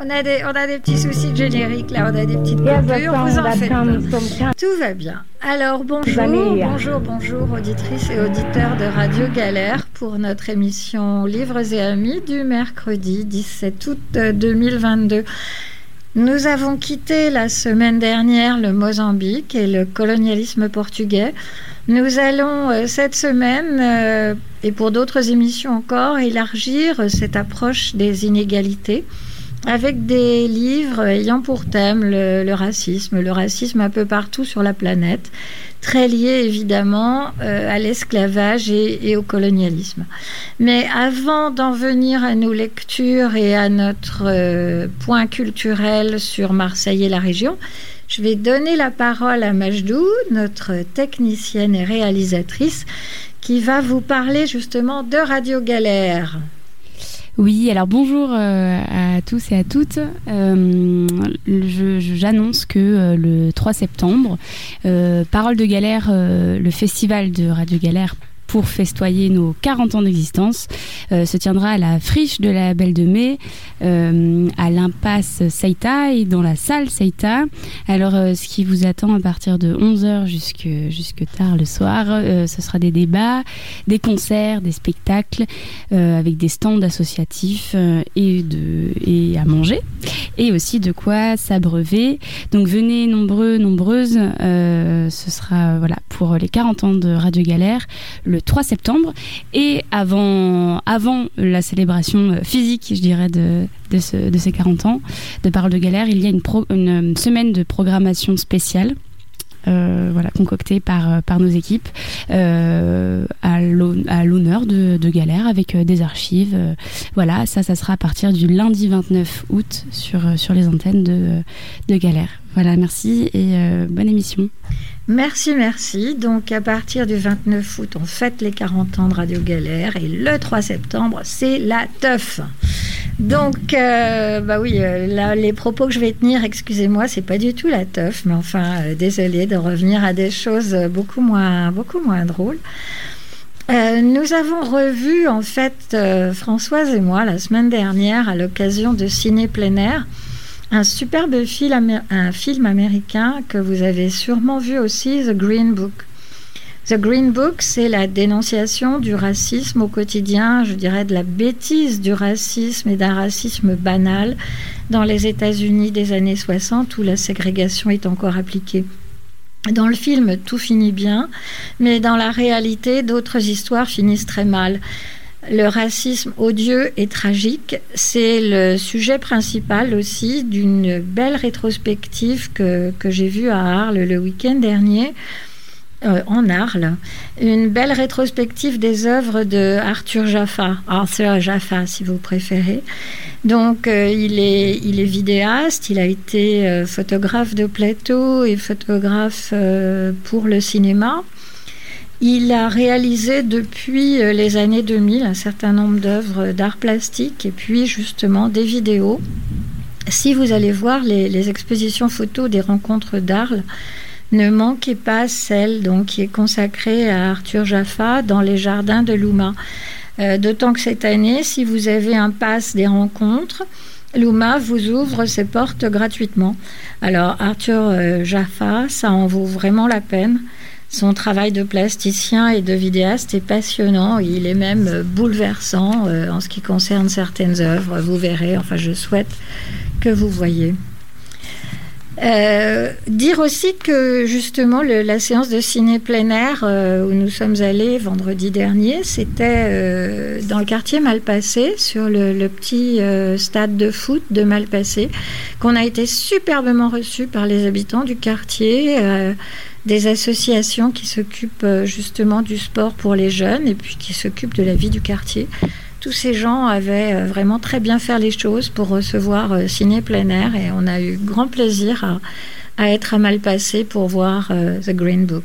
On a des petits soucis de générique, là, on a des petites coupures, vous en faites pas. Tout va bien. Alors, bonjour, auditrices et auditeurs de Radio Galère pour notre émission Livres et Amis du mercredi 17 août 2022. Nous avons quitté la semaine dernière le Mozambique et le colonialisme portugais. Nous allons cette semaine, et pour d'autres émissions encore, élargir cette approche des inégalités avec des livres ayant pour thème le racisme un peu partout sur la planète, très lié évidemment à l'esclavage et au colonialisme. Mais avant d'en venir à nos lectures et à notre point culturel sur Marseille et la région, je vais donner la parole à Majdou, notre technicienne et réalisatrice, qui va vous parler justement de Radio Galère. Oui, alors bonjour à tous et à toutes. J'annonce que le 3 septembre, Parole de Galère, le festival de Radio Galère pour festoyer nos 40 ans d'existence, se tiendra à la friche de la Belle de Mai, à l'impasse Seita et dans la salle Seita. Alors, ce qui vous attend à partir de 11h jusque tard le soir, ce sera des débats, des concerts, des spectacles, avec des stands associatifs et à manger, et aussi de quoi s'abreuver. Donc, venez nombreux, nombreuses. Ce sera pour les 40 ans de Radio Galère, le 3 septembre, et avant la célébration physique, je dirais, de ces 40 ans de Parole de Galère, il y a une semaine de programmation spéciale concoctée par nos équipes à l'honneur de Galère, avec des archives. Ça sera à partir du lundi 29 août sur les antennes de Galère. Voilà, merci et bonne émission. Merci. Donc, à partir du 29 août, on fête les 40 ans de Radio Galère et le 3 septembre, c'est la teuf. Donc, là, les propos que je vais tenir, excusez-moi, c'est pas du tout la teuf, mais enfin, désolée de revenir à des choses beaucoup moins drôles. Nous avons revu, en fait, Françoise et moi, la semaine dernière, à l'occasion de Ciné Plein Air, un superbe film américain que vous avez sûrement vu aussi, The Green Book. The Green Book, c'est la dénonciation du racisme au quotidien, je dirais de la bêtise du racisme et d'un racisme banal dans les États-Unis des années 60 où la ségrégation est encore appliquée. Dans le film, tout finit bien, mais dans la réalité, d'autres histoires finissent très mal. Le racisme odieux et tragique, c'est le sujet principal aussi d'une belle rétrospective que j'ai vue à Arles le week-end dernier, en Arles. Une belle rétrospective des œuvres de Arthur Jafa si vous préférez. Donc, il est vidéaste, il a été photographe de plateau et photographe pour le cinéma. Il a réalisé depuis les années 2000 un certain nombre d'œuvres d'art plastique et puis justement des vidéos. Si vous allez voir les expositions photos des rencontres d'Arles, ne manquez pas celle qui est consacrée à Arthur Jafa dans les jardins de Louma. D'autant que cette année, si vous avez un pass des rencontres, Louma vous ouvre ses portes gratuitement. Alors Arthur Jafa, ça en vaut vraiment la peine. Son travail de plasticien et de vidéaste est passionnant. Il est même bouleversant en ce qui concerne certaines œuvres. Vous verrez, je souhaite que vous voyez. Dire aussi que justement la séance de ciné plein air où nous sommes allés vendredi dernier, c'était dans le quartier Malpasset, sur le petit stade de foot de Malpasset, qu'on a été superbement reçus par les habitants du quartier, des associations qui s'occupent justement du sport pour les jeunes et puis qui s'occupent de la vie du quartier. Tous ces gens avaient vraiment très bien fait les choses pour recevoir Ciné Plein Air et on a eu grand plaisir à être à Malpasset pour voir The Green Book.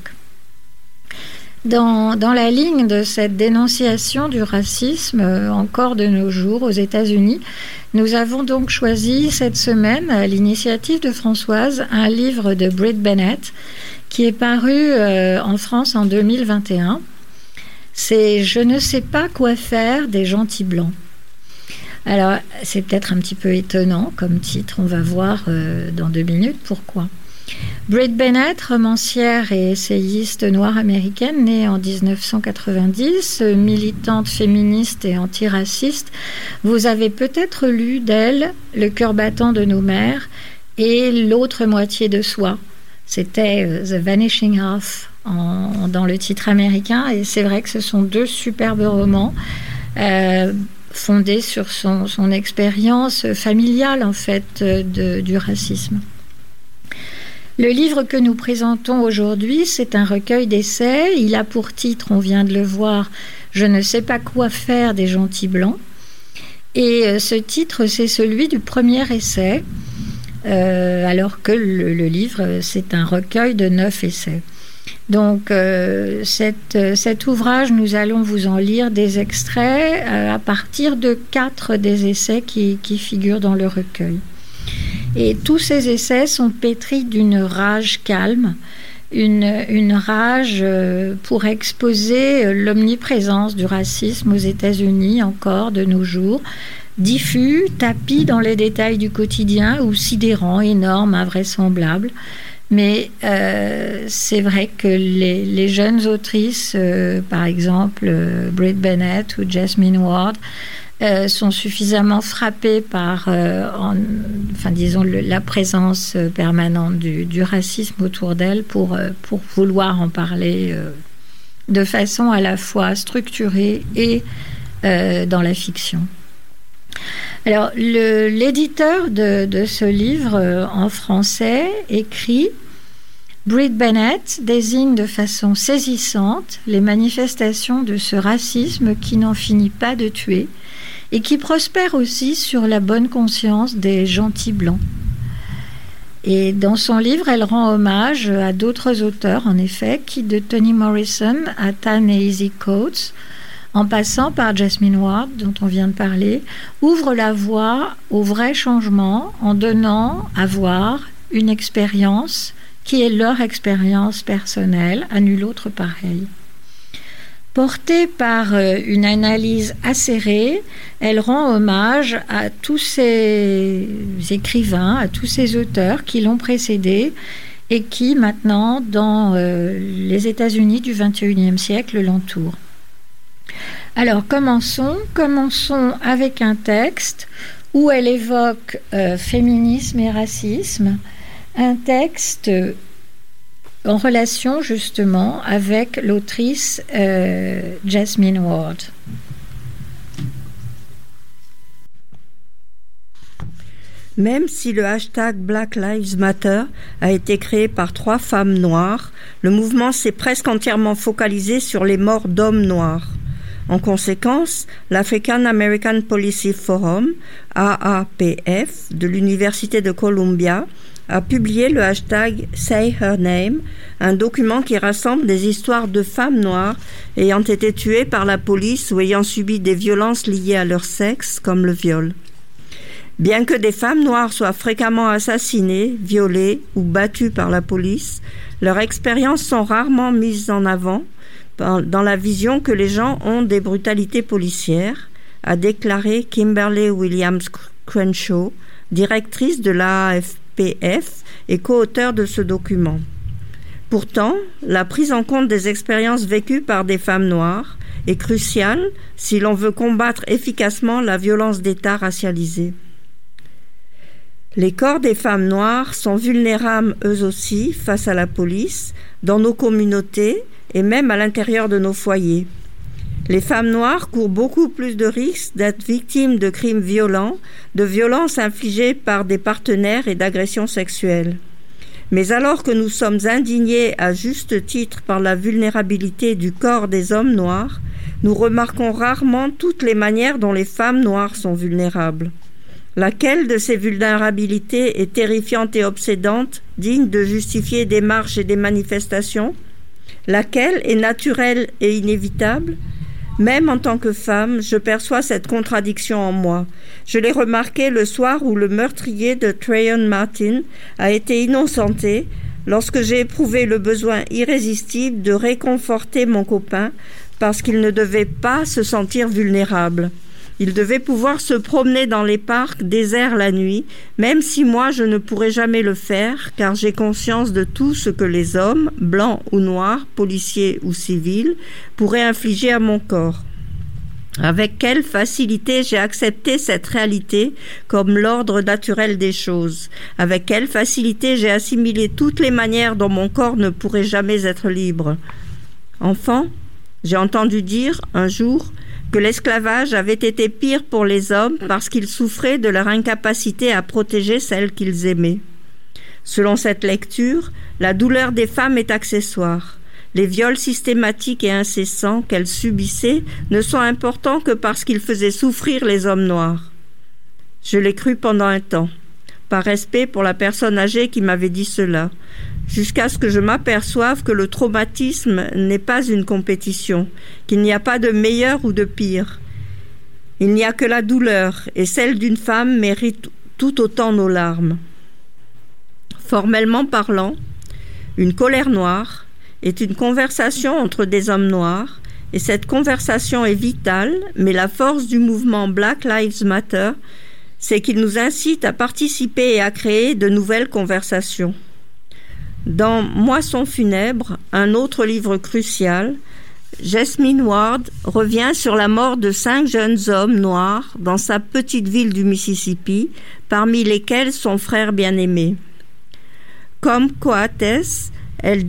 Dans la ligne de cette dénonciation du racisme, encore de nos jours aux États-Unis, nous avons donc choisi cette semaine, à l'initiative de Françoise, un livre de Brit Bennett qui est paru en France en 2021. C'est « Je ne sais pas quoi faire des gentils blancs ». Alors, c'est peut-être un petit peu étonnant comme titre. On va voir dans 2 minutes pourquoi. Brit Bennett, romancière et essayiste noire américaine, née en 1990, militante féministe et antiraciste. Vous avez peut-être lu d'elle Le cœur battant de nos mères et L'autre moitié de soi. C'était The Vanishing Half dans le titre américain, et c'est vrai que ce sont 2 superbes romans fondés sur son expérience familiale en fait du racisme. Le livre que nous présentons aujourd'hui, c'est un recueil d'essais. Il a pour titre, on vient de le voir, « Je ne sais pas quoi faire des gentils blancs ». Et ce titre, c'est celui du premier essai, alors que le livre, c'est un recueil de 9 essais. Donc, cet ouvrage, nous allons vous en lire des extraits à partir de 4 des essais qui figurent dans le recueil. Et tous ces essais sont pétris d'une rage calme, une rage pour exposer l'omniprésence du racisme aux États-Unis encore de nos jours, diffus, tapis dans les détails du quotidien ou sidérant, énorme, invraisemblable. Mais c'est vrai que les jeunes autrices, par exemple Brit Bennett ou Jasmine Ward, sont suffisamment frappées par la présence permanente du racisme autour d'elles pour vouloir en parler de façon à la fois structurée et dans la fiction. Alors, l'éditeur de ce livre en français écrit: Brit Bennett désigne de façon saisissante les manifestations de ce racisme qui n'en finit pas de tuer et qui prospère aussi sur la bonne conscience des gentils blancs. Et dans son livre, elle rend hommage à d'autres auteurs, en effet, qui, de Toni Morrison à Ta-Nehisi Coates, en passant par Jasmine Ward, dont on vient de parler, ouvre la voie au vrai changement en donnant à voir une expérience qui est leur expérience personnelle, à nul autre pareil. Portée par une analyse acérée, elle rend hommage à tous ces écrivains, à tous ces auteurs qui l'ont précédée et qui, maintenant, dans les États-Unis du XXIe siècle, l'entourent. Alors, commençons avec un texte où elle évoque féminisme et racisme, un texte en relation justement avec l'autrice Jasmine Ward. Même si le hashtag Black Lives Matter a été créé par 3 femmes noires, le mouvement s'est presque entièrement focalisé sur les morts d'hommes noirs. En conséquence, l'African American Policy Forum, AAPF, de l'Université de Columbia, a publié le hashtag Say Her Name, un document qui rassemble des histoires de femmes noires ayant été tuées par la police ou ayant subi des violences liées à leur sexe, comme le viol. Bien que des femmes noires soient fréquemment assassinées, violées ou battues par la police, leurs expériences sont rarement mises en avant dans la vision que les gens ont des brutalités policières, a déclaré Kimberly Williams Crenshaw, directrice de l'AAPF et co-auteure de ce document. Pourtant, la prise en compte des expériences vécues par des femmes noires est cruciale si l'on veut combattre efficacement la violence d'État racialisée. Les corps des femmes noires sont vulnérables eux aussi face à la police, dans nos communautés et même à l'intérieur de nos foyers. Les femmes noires courent beaucoup plus de risques d'être victimes de crimes violents, de violences infligées par des partenaires et d'agressions sexuelles. Mais alors que nous sommes indignés à juste titre par la vulnérabilité du corps des hommes noirs, nous remarquons rarement toutes les manières dont les femmes noires sont vulnérables. Laquelle de ces vulnérabilités est terrifiante et obsédante, digne de justifier des marches et des manifestations? Laquelle est naturelle et inévitable? Même en tant que femme, je perçois cette contradiction en moi. Je l'ai remarqué le soir où le meurtrier de Trayvon Martin a été innocenté, lorsque j'ai éprouvé le besoin irrésistible de réconforter mon copain parce qu'il ne devait pas se sentir vulnérable. Ils devaient pouvoir se promener dans les parcs déserts la nuit, même si moi je ne pourrais jamais le faire, car j'ai conscience de tout ce que les hommes, blancs ou noirs, policiers ou civils, pourraient infliger à mon corps. Avec quelle facilité j'ai accepté cette réalité comme l'ordre naturel des choses. Avec quelle facilité j'ai assimilé toutes les manières dont mon corps ne pourrait jamais être libre. Enfant, j'ai entendu dire, un jour, que l'esclavage avait été pire pour les hommes parce qu'ils souffraient de leur incapacité à protéger celles qu'ils aimaient. Selon cette lecture, la douleur des femmes est accessoire. Les viols systématiques et incessants qu'elles subissaient ne sont importants que parce qu'ils faisaient souffrir les hommes noirs. Je l'ai cru pendant un temps, par respect pour la personne âgée qui m'avait dit cela, jusqu'à ce que je m'aperçoive que le traumatisme n'est pas une compétition, qu'il n'y a pas de meilleur ou de pire. Il n'y a que la douleur, et celle d'une femme mérite tout autant nos larmes. Formellement parlant, une colère noire est une conversation entre des hommes noirs, et cette conversation est vitale, mais la force du mouvement Black Lives Matter, c'est qu'il nous incite à participer et à créer de nouvelles conversations. Dans Moisson funèbre, un autre livre crucial, Jesmyn Ward revient sur la mort de 5 jeunes hommes noirs dans sa petite ville du Mississippi, parmi lesquels son frère bien-aimé. Comme Coates, elle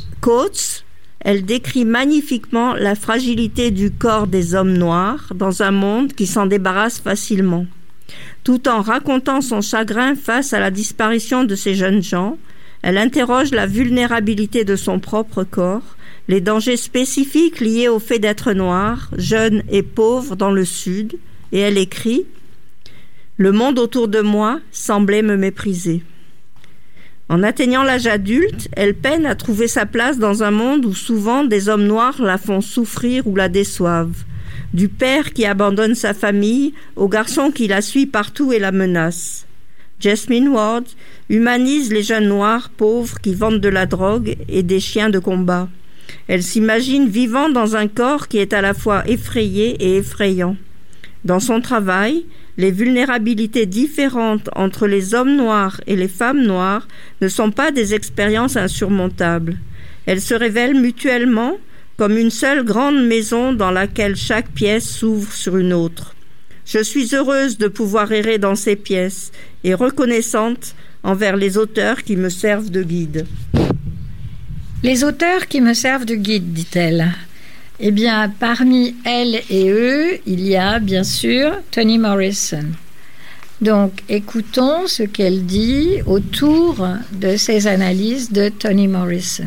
décrit magnifiquement la fragilité du corps des hommes noirs dans un monde qui s'en débarrasse facilement. Tout en racontant son chagrin face à la disparition de ces jeunes gens, elle interroge la vulnérabilité de son propre corps, les dangers spécifiques liés au fait d'être noir, jeune et pauvre dans le Sud, et elle écrit « Le monde autour de moi semblait me mépriser ». En atteignant l'âge adulte, elle peine à trouver sa place dans un monde où souvent des hommes noirs la font souffrir ou la déçoivent. Du père qui abandonne sa famille au garçon qui la suit partout et la menace. Jesmyn Ward humanise les jeunes noirs pauvres qui vendent de la drogue et des chiens de combat. Elle s'imagine vivant dans un corps qui est à la fois effrayé et effrayant. Dans son travail, les vulnérabilités différentes entre les hommes noirs et les femmes noires ne sont pas des expériences insurmontables. Elles se révèlent mutuellement comme une seule grande maison dans laquelle chaque pièce s'ouvre sur une autre. Je suis heureuse de pouvoir errer dans ces pièces et reconnaissante envers les auteurs qui me servent de guide. Les auteurs qui me servent de guide, dit-elle. Eh bien, parmi elles et eux, il y a bien sûr Toni Morrison. Donc, écoutons ce qu'elle dit autour de ces analyses de Toni Morrison.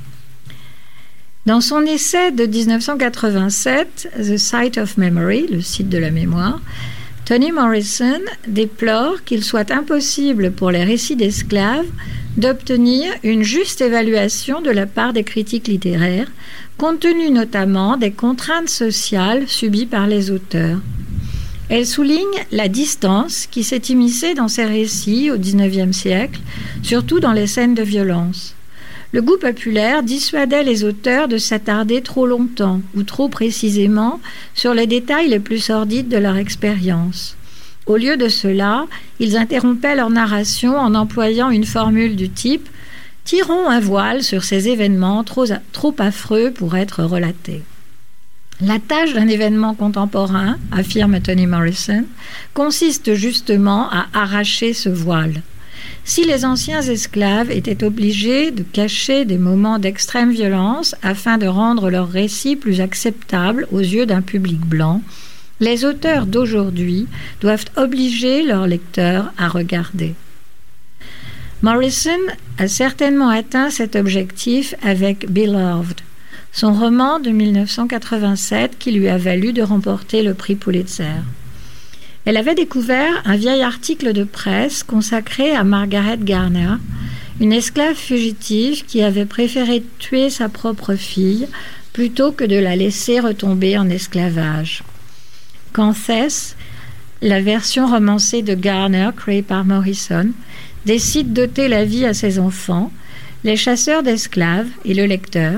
Dans son essai de 1987, The Site of Memory, le site de la mémoire, Toni Morrison déplore qu'il soit impossible pour les récits d'esclaves d'obtenir une juste évaluation de la part des critiques littéraires, compte tenu notamment des contraintes sociales subies par les auteurs. Elle souligne la distance qui s'est immiscée dans ces récits au XIXe siècle, surtout dans les scènes de violence. Le goût populaire dissuadait les auteurs de s'attarder trop longtemps ou trop précisément sur les détails les plus sordides de leur expérience. Au lieu de cela, ils interrompaient leur narration en employant une formule du type « Tirons un voile sur ces événements trop affreux pour être relatés ». La tâche d'un événement contemporain, affirme Toni Morrison, consiste justement à arracher ce voile. Si les anciens esclaves étaient obligés de cacher des moments d'extrême violence afin de rendre leur récit plus acceptable aux yeux d'un public blanc, les auteurs d'aujourd'hui doivent obliger leurs lecteurs à regarder. Morrison a certainement atteint cet objectif avec Beloved, son roman de 1987 qui lui a valu de remporter le prix Pulitzer. Elle avait découvert un vieil article de presse consacré à Margaret Garner, une esclave fugitive qui avait préféré tuer sa propre fille plutôt que de la laisser retomber en esclavage. Quand Thess, la version romancée de Garner créée par Morrison, décide d'ôter la vie à ses enfants, les chasseurs d'esclaves et le lecteur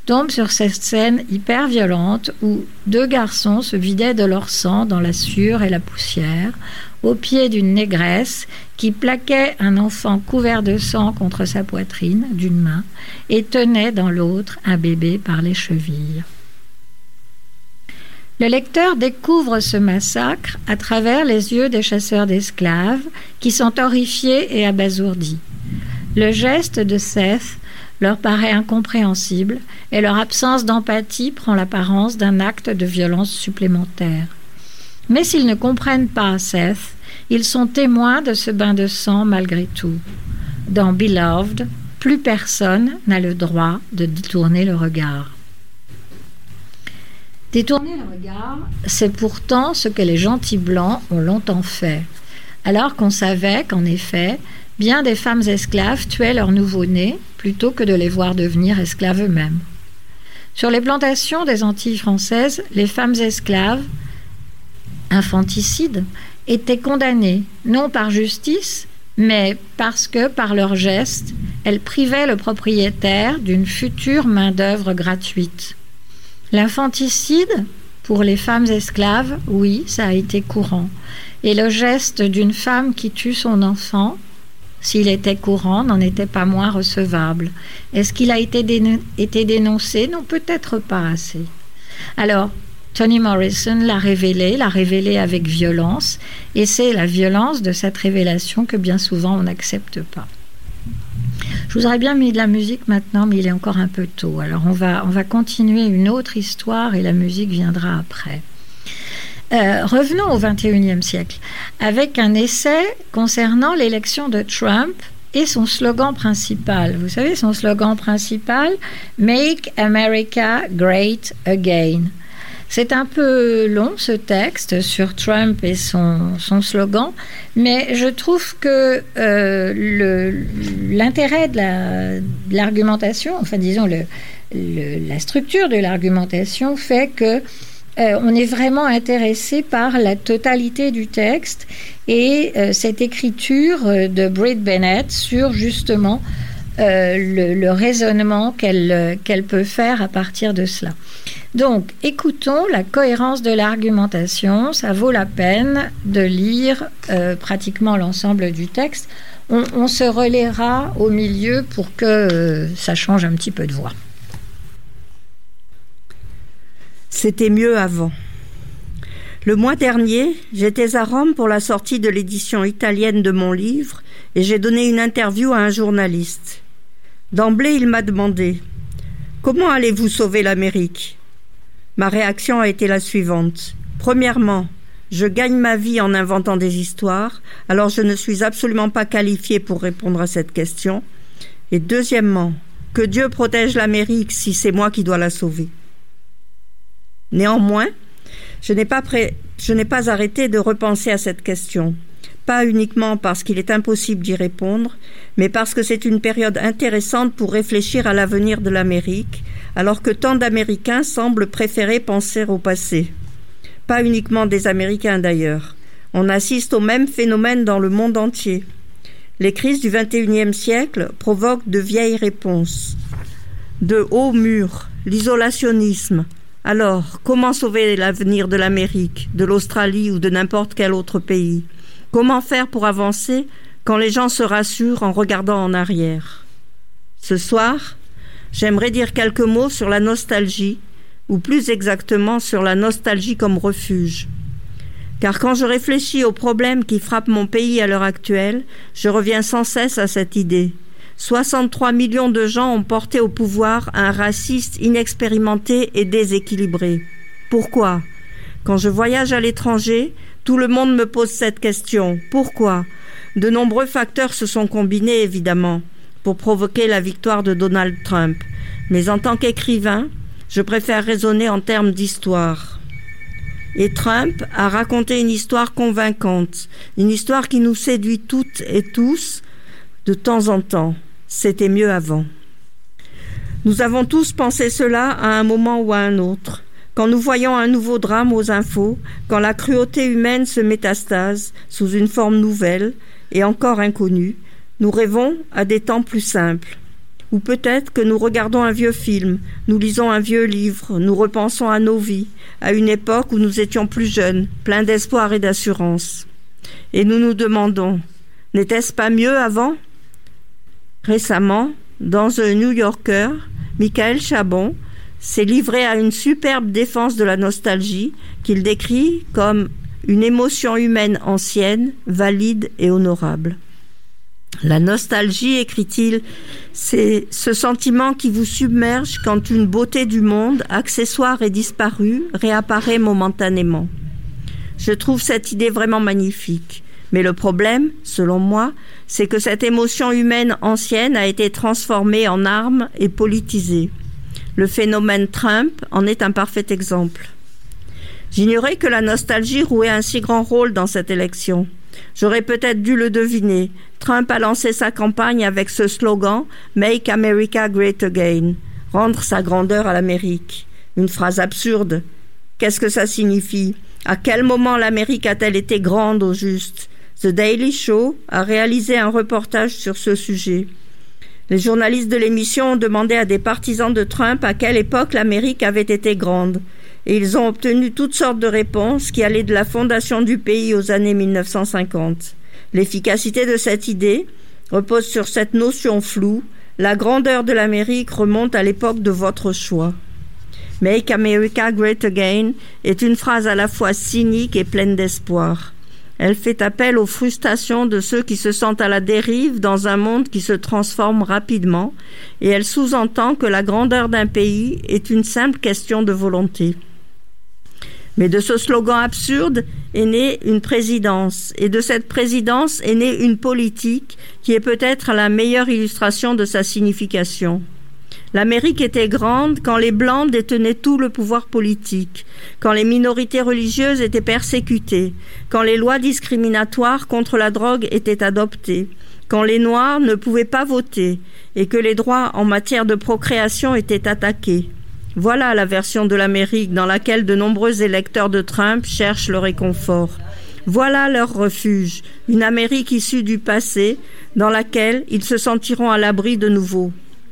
tombe sur cette scène hyper violente où 2 garçons se vidaient de leur sang dans la sueur et la poussière, au pied d'une négresse qui plaquait un enfant couvert de sang contre sa poitrine d'une main et tenait dans l'autre un bébé par les chevilles. Le lecteur découvre ce massacre à travers les yeux des chasseurs d'esclaves qui sont horrifiés et abasourdis. Le geste de Seth leur paraît incompréhensible et leur absence d'empathie prend l'apparence d'un acte de violence supplémentaire. Mais s'ils ne comprennent pas Seth, ils sont témoins de ce bain de sang malgré tout. Dans Beloved, plus personne n'a le droit de détourner le regard. Détourner le regard, c'est pourtant ce que les gentils blancs ont longtemps fait, alors qu'on savait qu'en effet, bien des femmes esclaves tuaient leurs nouveau-nés plutôt que de les voir devenir esclaves eux-mêmes. Sur les plantations des Antilles françaises, les femmes esclaves, infanticides, étaient condamnées, non par justice, mais parce que, par leurs gestes, elles privaient le propriétaire d'une future main-d'œuvre gratuite. L'infanticide, pour les femmes esclaves, oui, ça a été courant. Et le geste d'une femme qui tue son enfant, s'il était courant, n'en était pas moins recevable. Est-ce qu'il a été dénoncé? Non, peut-être pas assez. Alors, Toni Morrison l'a révélé avec violence, et c'est la violence de cette révélation que bien souvent on n'accepte pas. Je vous aurais bien mis de la musique maintenant, mais il est encore un peu tôt. Alors on va continuer une autre histoire et la musique viendra après. Revenons au XXIe siècle, avec un essai concernant l'élection de Trump et son slogan principal. Vous savez, son slogan principal, « Make America Great Again ». C'est un peu long, ce texte, sur Trump et son slogan, mais je trouve que l'intérêt de l'argumentation, enfin disons la structure de l'argumentation fait que on est vraiment intéressé par la totalité du texte et cette écriture de Brit Bennett sur justement le raisonnement qu'elle peut faire à partir de cela. Donc, écoutons la cohérence de l'argumentation. Ça vaut la peine de lire pratiquement l'ensemble du texte. On se relaiera au milieu pour que ça change un petit peu de voix. C'était mieux avant. Le mois dernier, j'étais à Rome pour la sortie de l'édition italienne de mon livre et j'ai donné une interview à un journaliste. D'emblée, il m'a demandé « Comment allez-vous sauver l'Amérique ?» Ma réaction a été la suivante. Premièrement, je gagne ma vie en inventant des histoires, alors je ne suis absolument pas qualifiée pour répondre à cette question. Et deuxièmement, que Dieu protège l'Amérique si c'est moi qui dois la sauver. Néanmoins, je n'ai pas arrêté de repenser à cette question. Pas uniquement parce qu'il est impossible d'y répondre, mais parce que c'est une période intéressante pour réfléchir à l'avenir de l'Amérique, alors que tant d'Américains semblent préférer penser au passé. Pas uniquement des Américains d'ailleurs. On assiste au même phénomène dans le monde entier. Les crises du XXIe siècle provoquent de vieilles réponses. De hauts murs, l'isolationnisme. Alors, comment sauver l'avenir de l'Amérique, de l'Australie ou de n'importe quel autre pays? Comment faire pour avancer quand les gens se rassurent en regardant en arrière? Ce soir, j'aimerais dire quelques mots sur la nostalgie, ou plus exactement sur la nostalgie comme refuge. Car quand je réfléchis aux problèmes qui frappent mon pays à l'heure actuelle, je reviens sans cesse à cette idée. 63 millions de gens ont porté au pouvoir un raciste inexpérimenté et déséquilibré. Pourquoi? Quand je voyage à l'étranger, tout le monde me pose cette question. Pourquoi? De nombreux facteurs se sont combinés, évidemment, pour provoquer la victoire de Donald Trump. Mais en tant qu'écrivain, je préfère raisonner en termes d'histoire. Et Trump a raconté une histoire convaincante, une histoire qui nous séduit toutes et tous de temps en temps. C'était mieux avant. Nous avons tous pensé cela à un moment ou à un autre. Quand nous voyons un nouveau drame aux infos, quand la cruauté humaine se métastase sous une forme nouvelle et encore inconnue, nous rêvons à des temps plus simples. Ou peut-être que nous regardons un vieux film, nous lisons un vieux livre, nous repensons à nos vies, à une époque où nous étions plus jeunes, pleins d'espoir et d'assurance. Et nous nous demandons, n'était-ce pas mieux avant ? Récemment, dans The New Yorker, Michael Chabon s'est livré à une superbe défense de la nostalgie qu'il décrit comme une émotion humaine ancienne, valide et honorable. La nostalgie, écrit-il, c'est ce sentiment qui vous submerge quand une beauté du monde, accessoire et disparue, réapparaît momentanément. Je trouve cette idée vraiment magnifique. Mais le problème, selon moi, c'est que cette émotion humaine ancienne a été transformée en arme et politisée. Le phénomène Trump en est un parfait exemple. J'ignorais que la nostalgie jouait un si grand rôle dans cette élection. J'aurais peut-être dû le deviner. Trump a lancé sa campagne avec ce slogan « Make America Great Again », rendre sa grandeur à l'Amérique. Une phrase absurde. Qu'est-ce que ça signifie ? À quel moment l'Amérique a-t-elle été grande au juste ? The Daily Show a réalisé un reportage sur ce sujet. Les journalistes de l'émission ont demandé à des partisans de Trump à quelle époque l'Amérique avait été grande. Et ils ont obtenu toutes sortes de réponses qui allaient de la fondation du pays aux années 1950. L'efficacité de cette idée repose sur cette notion floue. La grandeur de l'Amérique remonte à l'époque de votre choix. Make America Great Again est une phrase à la fois cynique et pleine d'espoir. Elle fait appel aux frustrations de ceux qui se sentent à la dérive dans un monde qui se transforme rapidement, et elle sous-entend que la grandeur d'un pays est une simple question de volonté. Mais de ce slogan absurde est née une présidence, et de cette présidence est née une politique qui est peut-être la meilleure illustration de sa signification. L'Amérique était grande quand les Blancs détenaient tout le pouvoir politique, quand les minorités religieuses étaient persécutées, quand les lois discriminatoires contre la drogue étaient adoptées, quand les Noirs ne pouvaient pas voter et que les droits en matière de procréation étaient attaqués. Voilà la version de l'Amérique dans laquelle de nombreux électeurs de Trump cherchent le réconfort. Voilà leur refuge, une Amérique issue du passé dans laquelle ils se sentiront à l'abri de nouveau.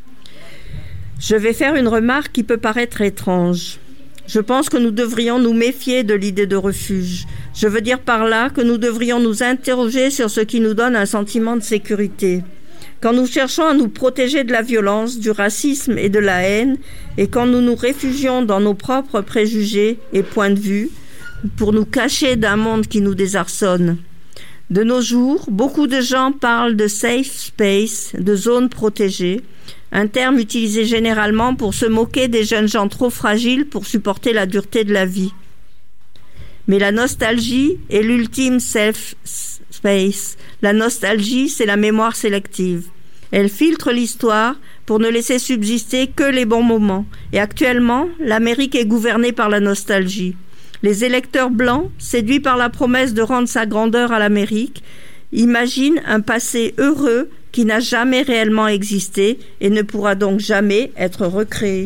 Je vais faire une remarque qui peut paraître étrange. Je pense que nous devrions nous méfier de l'idée de refuge. Je veux dire par là que nous devrions nous interroger sur ce qui nous donne un sentiment de sécurité. Quand nous cherchons à nous protéger de la violence, du racisme et de la haine, et quand nous nous réfugions dans nos propres préjugés et points de vue, pour nous cacher d'un monde qui nous désarçonne. De nos jours, beaucoup de gens parlent de safe space, de zones protégées, un terme utilisé généralement pour se moquer des jeunes gens trop fragiles pour supporter la dureté de la vie. Mais la nostalgie est l'ultime safe space. La nostalgie, c'est la mémoire sélective. Elle filtre l'histoire pour ne laisser subsister que les bons moments. Et actuellement, l'Amérique est gouvernée par la nostalgie. Les électeurs blancs, séduits par la promesse de rendre sa grandeur à l'Amérique, imaginent un passé heureux qui n'a jamais réellement existé et ne pourra donc jamais être recréé.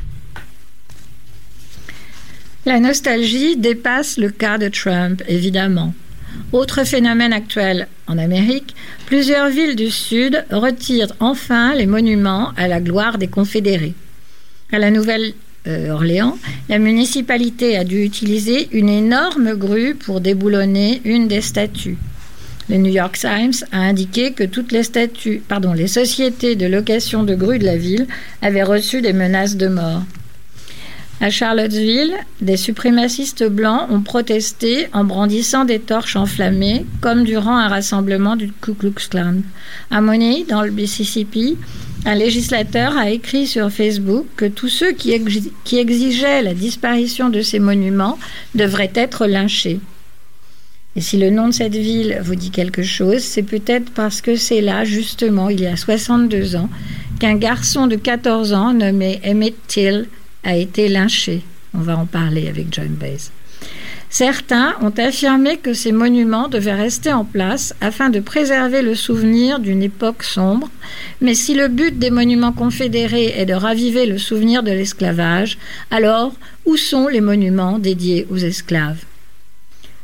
La nostalgie dépasse le cas de Trump, évidemment. Autre phénomène actuel en Amérique, plusieurs villes du Sud retirent enfin les monuments à la gloire des Confédérés. À la Nouvelle-Orléans, la municipalité a dû utiliser une énorme grue pour déboulonner une des statues. Le New York Times a indiqué que toutes les sociétés de location de grues de la ville avaient reçu des menaces de mort. À Charlottesville, des suprémacistes blancs ont protesté en brandissant des torches enflammées, comme durant un rassemblement du Ku Klux Klan. À Money, dans le Mississippi, un législateur a écrit sur Facebook que tous ceux qui exigeaient la disparition de ces monuments devraient être lynchés. Et si le nom de cette ville vous dit quelque chose, c'est peut-être parce que c'est là, justement, il y a 62 ans, qu'un garçon de 14 ans nommé Emmett Till a été lynché. On va en parler avec John Baez. Certains ont affirmé que ces monuments devaient rester en place afin de préserver le souvenir d'une époque sombre, mais si le but des monuments confédérés est de raviver le souvenir de l'esclavage, alors où sont les monuments dédiés aux esclaves ?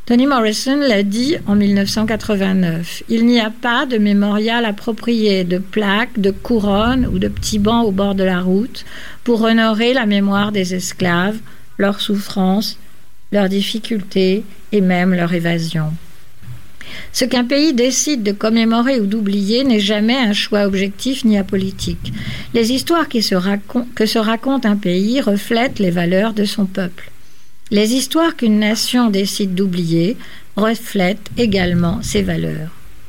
Toni Morrison l'a dit en 1989. Il n'y a pas de mémorial approprié, de plaques, de couronnes ou de petits bancs au bord de la route pour honorer la mémoire des esclaves, leurs souffrances, leurs difficultés et même leur évasion. Ce qu'un pays décide de commémorer ou d'oublier n'est jamais un choix objectif ni apolitique. Les histoires que se raconte un pays reflètent les valeurs de son peuple. Les histoires qu'une nation décide d'oublier reflètent également ses valeurs.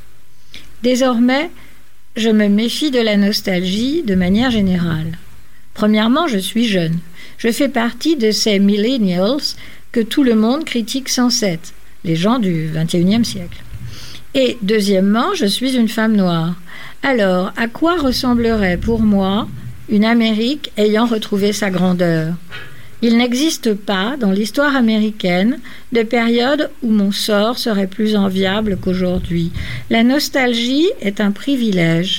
Désormais, je me méfie de la nostalgie de manière générale. Premièrement, je suis jeune. Je fais partie de ces millennials que tout le monde critique sans cesse, les gens du XXIe siècle. Et deuxièmement, je suis une femme noire. Alors, à quoi ressemblerait pour moi une Amérique ayant retrouvé sa grandeur ? Il n'existe pas, dans l'histoire américaine, de période où mon sort serait plus enviable qu'aujourd'hui. La nostalgie est un privilège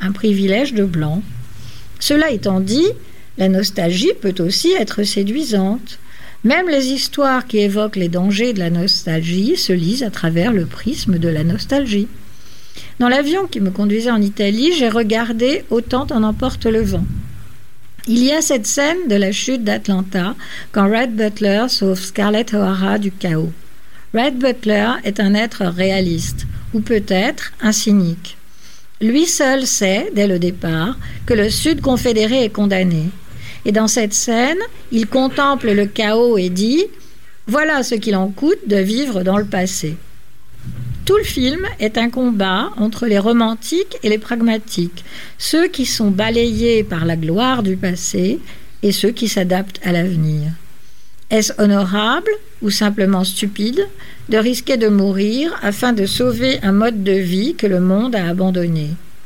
de blanc. Cela étant dit, la nostalgie peut aussi être séduisante. Même les histoires qui évoquent les dangers de la nostalgie se lisent à travers le prisme de la nostalgie. Dans l'avion qui me conduisait en Italie, j'ai regardé Autant en emporte le vent. Il y a cette scène de la chute d'Atlanta quand Red Butler sauve Scarlett O'Hara du chaos. Red Butler est un être réaliste, ou peut-être un cynique. Lui seul sait, dès le départ, que le Sud confédéré est condamné. Et dans cette scène, il contemple le chaos et dit « Voilà ce qu'il en coûte de vivre dans le passé ». Tout le film est un combat entre les romantiques et les pragmatiques, ceux qui sont balayés par la gloire du passé et ceux qui s'adaptent à l'avenir. Est-ce honorable ou simplement stupide de risquer de mourir afin de sauver un mode de vie que le monde a abandonné ?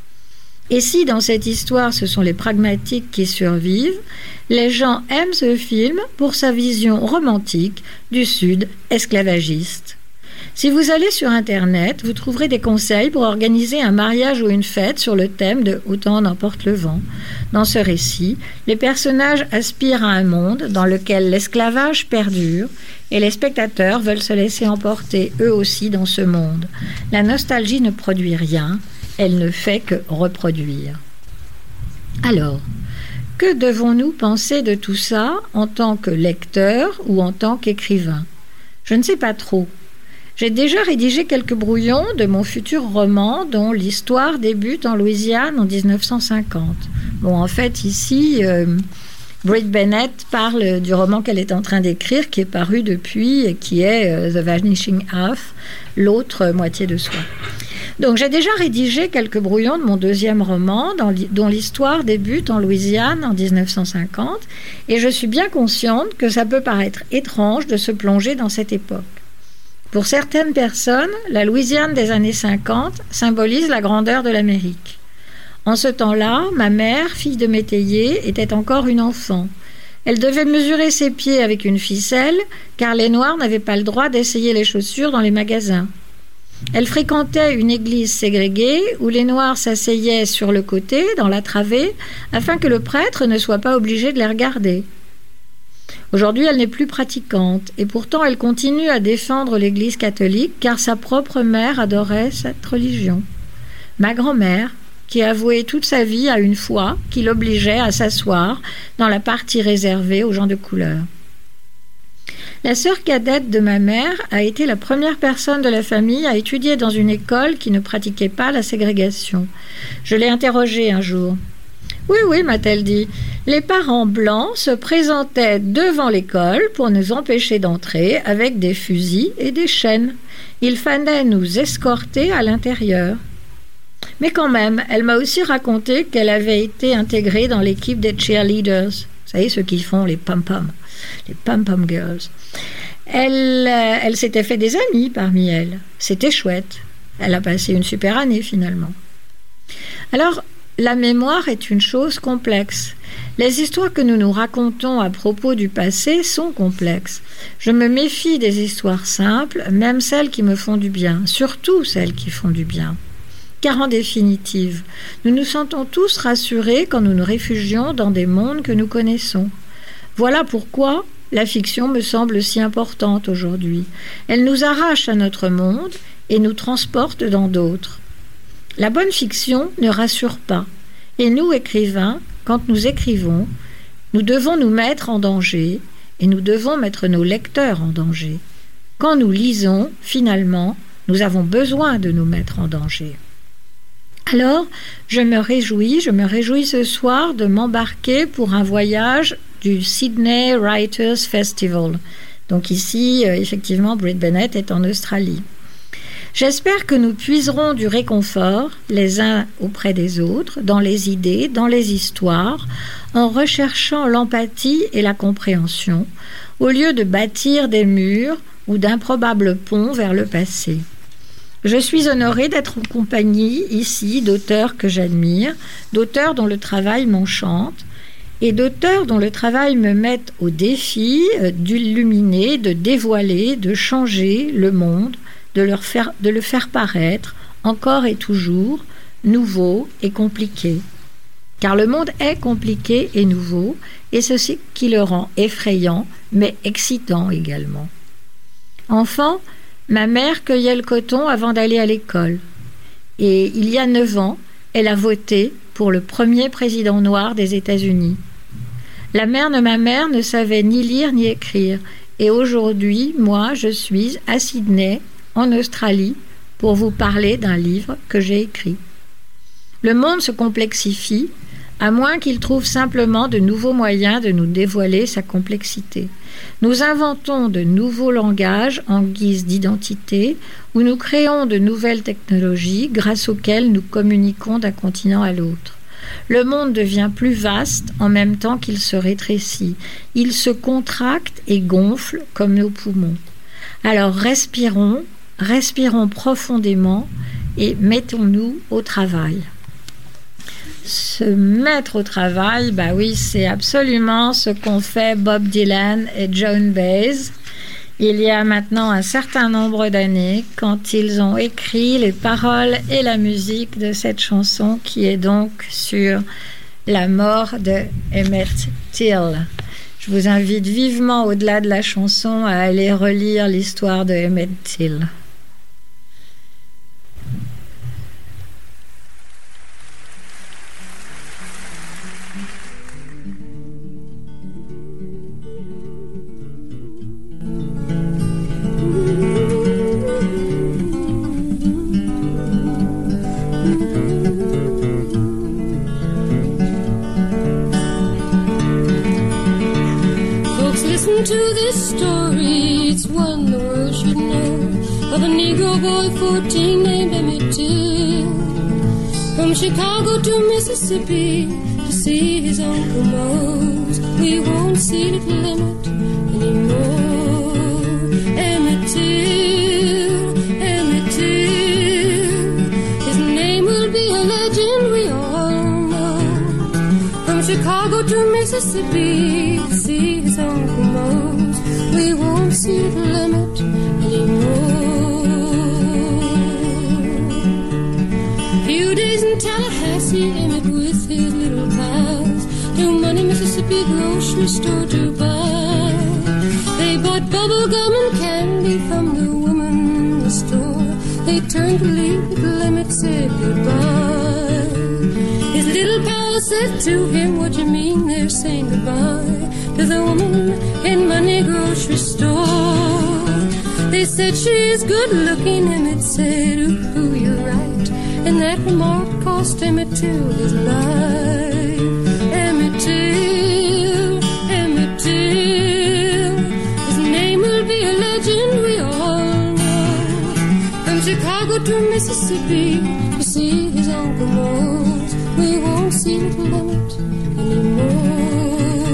Et si dans cette histoire ce sont les pragmatiques qui survivent, les gens aiment ce film pour sa vision romantique du Sud esclavagiste. Si vous allez sur Internet, vous trouverez des conseils pour organiser un mariage ou une fête sur le thème de « Autant en emporte le vent ». Dans ce récit, les personnages aspirent à un monde dans lequel l'esclavage perdure et les spectateurs veulent se laisser emporter eux aussi dans ce monde. La nostalgie ne produit rien, elle ne fait que reproduire. Alors, que devons-nous penser de tout ça en tant que lecteur ou en tant qu'écrivain ? Je ne sais pas trop. J'ai déjà rédigé quelques brouillons de mon futur roman dont l'histoire débute en Louisiane en 1950. Bon, en fait, ici, Brit Bennett parle du roman qu'elle est en train d'écrire, qui est paru depuis et qui est The Vanishing Half, l'autre moitié de soi. Donc, j'ai déjà rédigé quelques brouillons de mon deuxième roman dont l'histoire débute en Louisiane en 1950 et je suis bien consciente que ça peut paraître étrange de se plonger dans cette époque. Pour certaines personnes, la Louisiane des années 50 symbolise la grandeur de l'Amérique. En ce temps-là, ma mère, fille de métayer, était encore une enfant. Elle devait mesurer ses pieds avec une ficelle, car les Noirs n'avaient pas le droit d'essayer les chaussures dans les magasins. Elle fréquentait une église ségrégée où les Noirs s'asseyaient sur le côté, dans la travée, afin que le prêtre ne soit pas obligé de les regarder. Aujourd'hui, elle n'est plus pratiquante et pourtant elle continue à défendre l'Église catholique car sa propre mère adorait cette religion. Ma grand-mère, qui a voué toute sa vie à une foi qui l'obligeait à s'asseoir dans la partie réservée aux gens de couleur. La sœur cadette de ma mère a été la première personne de la famille à étudier dans une école qui ne pratiquait pas la ségrégation. Je l'ai interrogée un jour. Oui, m'a-t-elle dit. Les parents blancs se présentaient devant l'école pour nous empêcher d'entrer avec des fusils et des chaînes. Il fallait nous escorter à l'intérieur. Mais quand même, elle m'a aussi raconté qu'elle avait été intégrée dans l'équipe des cheerleaders. Vous savez, ceux qui font les pom-pom girls. Elle s'était fait des amis parmi elles. C'était chouette. Elle a passé une super année finalement. Alors, la mémoire est une chose complexe. Les histoires que nous nous racontons à propos du passé sont complexes. Je me méfie des histoires simples, même celles qui me font du bien, surtout celles qui font du bien. Car en définitive, nous nous sentons tous rassurés quand nous nous réfugions dans des mondes que nous connaissons. Voilà pourquoi la fiction me semble si importante aujourd'hui. Elle nous arrache à notre monde et nous transporte dans d'autres. La bonne fiction ne rassure pas. Et nous, écrivains, quand nous écrivons, nous devons nous mettre en danger et nous devons mettre nos lecteurs en danger. Quand nous lisons, finalement, nous avons besoin de nous mettre en danger. Alors, je me réjouis ce soir de m'embarquer pour un voyage du Sydney Writers Festival. Donc ici, effectivement, Brit Bennett est en Australie. J'espère que nous puiserons du réconfort les uns auprès des autres, dans les idées, dans les histoires, en recherchant l'empathie et la compréhension, au lieu de bâtir des murs ou d'improbables ponts vers le passé. Je suis honorée d'être en compagnie ici d'auteurs que j'admire, d'auteurs dont le travail m'enchante et d'auteurs dont le travail me met au défi d'illuminer, de dévoiler, de changer le monde, de le faire paraître, encore et toujours, nouveau et compliqué. Car le monde est compliqué et nouveau, et c'est ce qui le rend effrayant, mais excitant également. Enfant, ma mère cueillait le coton avant d'aller à l'école. Et il y a 9 ans, elle a voté pour le premier président noir des États-Unis. La mère de ma mère ne savait ni lire ni écrire. Et aujourd'hui, moi, je suis à Sydney, en Australie, pour vous parler d'un livre que j'ai écrit. Le monde se complexifie, à moins qu'il trouve simplement de nouveaux moyens de nous dévoiler sa complexité. Nous inventons de nouveaux langages en guise d'identité, ou nous créons de nouvelles technologies grâce auxquelles nous communiquons d'un continent à l'autre. Le monde devient plus vaste en même temps qu'il se rétrécit. Il se contracte et gonfle comme nos poumons. Alors respirons profondément et mettons-nous au travail. Se mettre au travail, oui, c'est absolument ce qu'ont fait Bob Dylan et Joan Baez il y a maintenant un certain nombre d'années, quand ils ont écrit les paroles et la musique de cette chanson qui est donc sur la mort de Emmett Till. Je vous invite vivement, au-delà de la chanson, à aller relire l'histoire de Emmett Till. To this story, it's one the world should know, of a Negro boy 14 named Emmett Till, from Chicago to Mississippi to see his Uncle Mose. We won't see little Emmett anymore. Emmett Till, Emmett Till, his name will be a legend we all know. From Chicago to Mississippi to see his Uncle Mose, we won't see little Emmett anymore. Few days in Tallahassee, Emmett with his little pals to Money, Mississippi grocery store to buy. They bought bubble gum and candy from the woman in the store. They turned to leave, little Emmett said goodbye. His little pal said to him, what you mean they're saying goodbye to the woman in Money grocery store? They said she's good looking, Emmett said, ooh, you're right. And that remark cost Emmett Till his life. Emmett Till, Emmett Till, his name will be a legend we all know. From Chicago to Mississippi to see his Uncle Mose, we won't see little Emmett anymore.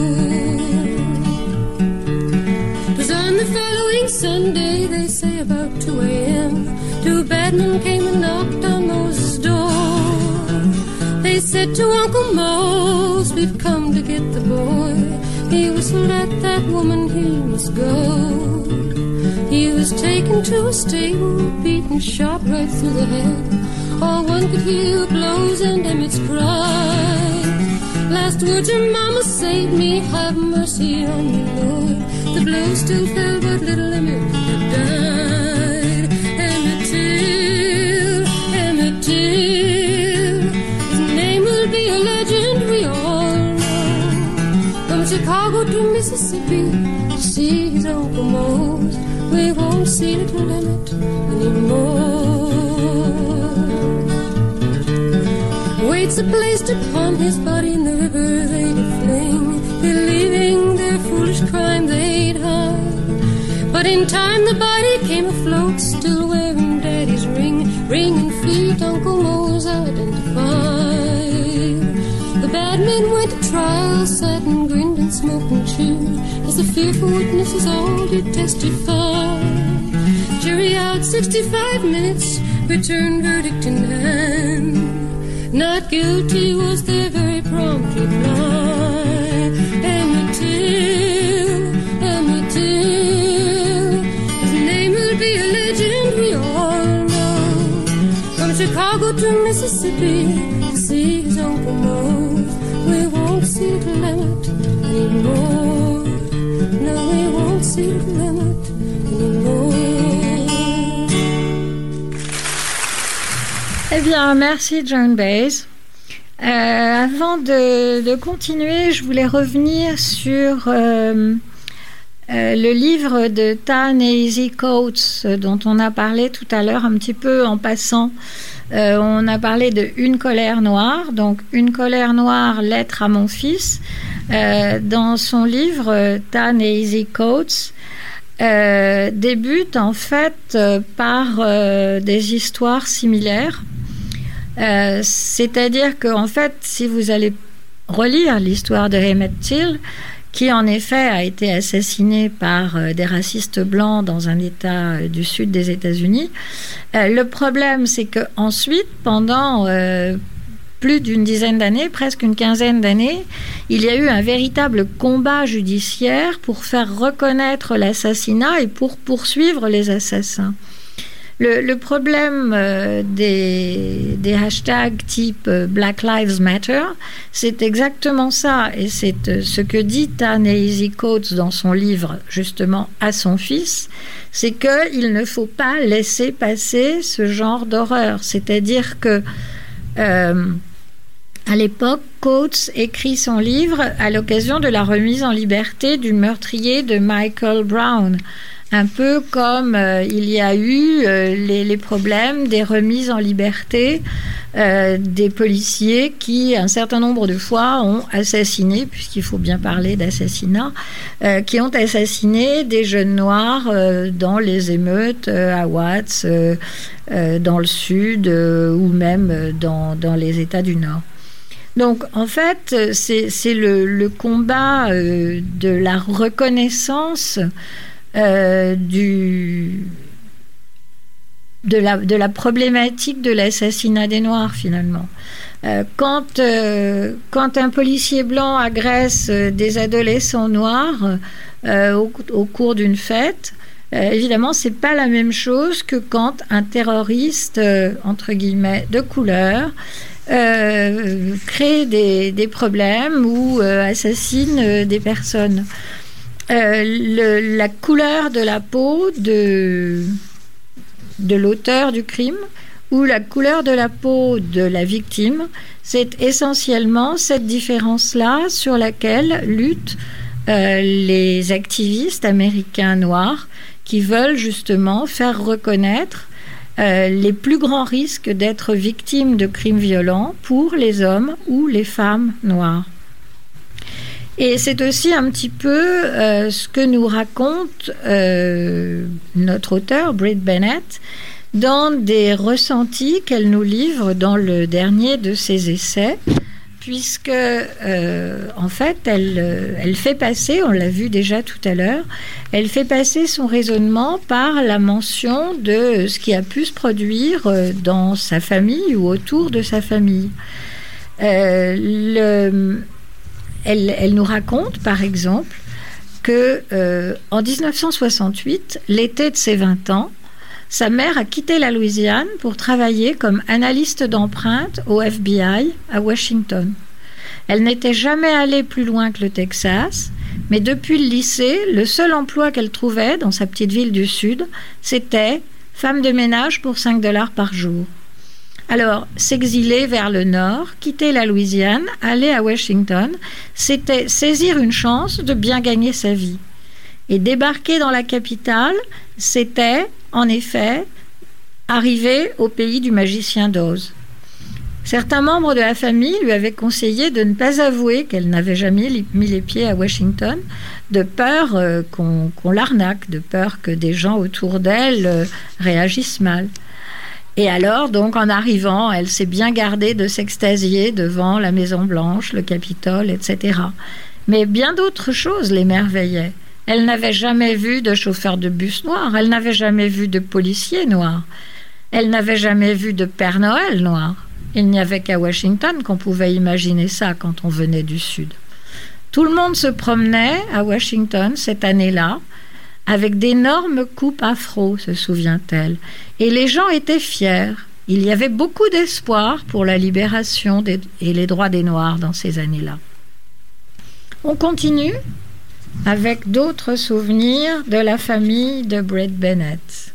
It was on the following Sunday, they say about 2 a.m., 2 bad men came and knocked on Mose's door. They said to Uncle Mose, we've come to get the boy. He whistled at that woman, he must go. He was taken to a stable, beaten sharp right through the head. All one could hear blows and Emmett's cry. Last words your mama saved me, have mercy on me, Lord. The blow still fell, but little Emmett had died. Emmett Till, his name will be a legend we all know. From Chicago to Mississippi, to see his Uncle Mose, we won't see little Emmett anymore. Weights are placed upon his body in the river they did fling, believing their foolish crime they'd hide. But in time the body came afloat, still wearing Daddy's ring and feet Uncle Mose identified. The bad men went to trial, sat and grinned and smoked and chewed, as the fearful witnesses all did testify. Jury out 65 minutes, returned verdict in hand. Not guilty was their very prompt reply. Emmett Till, his name will be a legend we all know. From Chicago to Mississippi, to see his Uncle Mose, we won't see little Emmett anymore. No, we won't see little Emmett anymore. Eh bien, merci Joan Baez. Avant de continuer, je voulais revenir sur le livre de Ta-Nehisi Coates dont on a parlé tout à l'heure un petit peu en passant. On a parlé de Une colère noire, donc Une colère noire, lettre à mon fils. Dans son livre, Ta-Nehisi Coates débute en fait par des histoires similaires. C'est-à-dire qu'en fait, si vous allez relire l'histoire de Emmett Till, qui en effet a été assassiné par des racistes blancs dans un État du sud des États-Unis, le problème c'est qu'ensuite, pendant plus d'une dizaine d'années, presque une quinzaine d'années, il y a eu un véritable combat judiciaire pour faire reconnaître l'assassinat et pour poursuivre les assassins. Le problème des hashtags type Black Lives Matter, c'est exactement ça. Et c'est ce que dit Ta-Nehisi Coates dans son livre, justement, à son fils, c'est qu'il ne faut pas laisser passer ce genre d'horreur. C'est-à-dire que, à l'époque, Coates écrit son livre à l'occasion de la remise en liberté du meurtrier de Michael Brown. Un peu comme il y a eu les problèmes des remises en liberté des policiers qui, un certain nombre de fois, ont assassiné, puisqu'il faut bien parler d'assassinat, qui ont assassiné des jeunes noirs dans les émeutes à Watts, dans le sud ou même dans les États du Nord. Donc, en fait, c'est le combat de la reconnaissance de la problématique de l'assassinat des Noirs, finalement. Quand un policier blanc agresse des adolescents noirs au cours d'une fête, évidemment, c'est pas la même chose que quand un terroriste, entre guillemets, de couleur, crée des problèmes ou assassine des personnes. La couleur de la peau de l'auteur du crime ou la couleur de la peau de la victime, c'est essentiellement cette différence-là sur laquelle luttent les activistes américains noirs qui veulent justement faire reconnaître les plus grands risques d'être victimes de crimes violents pour les hommes ou les femmes noires. Et c'est aussi un petit peu ce que nous raconte notre auteure, Brit Bennett, dans des ressentis qu'elle nous livre dans le dernier de ses essais, puisque, en fait, elle fait passer, on l'a vu déjà tout à l'heure, elle fait passer son raisonnement par la mention de ce qui a pu se produire dans sa famille ou autour de sa famille. Elle nous raconte, par exemple, que en 1968, l'été de ses 20 ans, sa mère a quitté la Louisiane pour travailler comme analyste d'empreintes au FBI à Washington. Elle n'était jamais allée plus loin que le Texas, mais depuis le lycée, le seul emploi qu'elle trouvait dans sa petite ville du Sud, c'était femme de ménage pour $5 par jour. Alors, s'exiler vers le nord, quitter la Louisiane, aller à Washington, c'était saisir une chance de bien gagner sa vie. Et débarquer dans la capitale, c'était, en effet, arriver au pays du magicien d'Oz. Certains membres de la famille lui avaient conseillé de ne pas avouer qu'elle n'avait jamais mis les pieds à Washington, de peur qu'on l'arnaque, de peur que des gens autour d'elle réagissent mal. Et alors, donc, en arrivant, elle s'est bien gardée de s'extasier devant la Maison-Blanche, le Capitole, etc. Mais bien d'autres choses l'émerveillaient. Elle n'avait jamais vu de chauffeur de bus noir, elle n'avait jamais vu de policier noir, elle n'avait jamais vu de Père Noël noir. Il n'y avait qu'à Washington qu'on pouvait imaginer ça quand on venait du Sud. Tout le monde se promenait à Washington cette année-là, avec d'énormes coupes afro, se souvient-elle. Et les gens étaient fiers. Il y avait beaucoup d'espoir pour la libération et les droits des Noirs dans ces années-là. On continue avec d'autres souvenirs de la famille de Bret Bennett.